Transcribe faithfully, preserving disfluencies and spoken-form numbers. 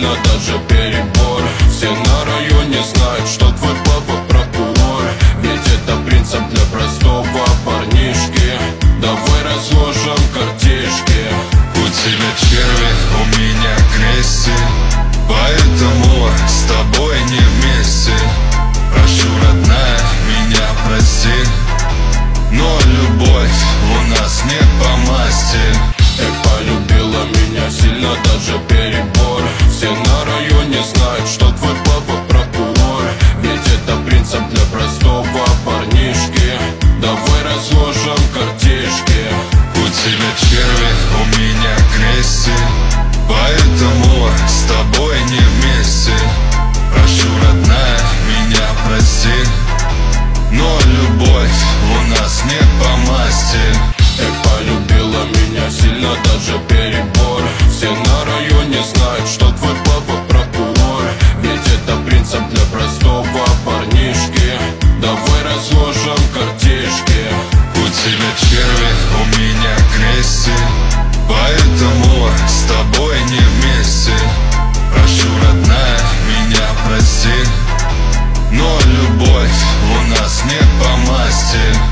сильно, даже перебор. Все на районе знают, что твой папа прокурор. Ведь это принцип для простого парнишки. Давай разложим картишки. У тебя черви, у меня крестик, поэтому с тобой не вместе. Прошу, родная, меня прости, но любовь у нас не по масти.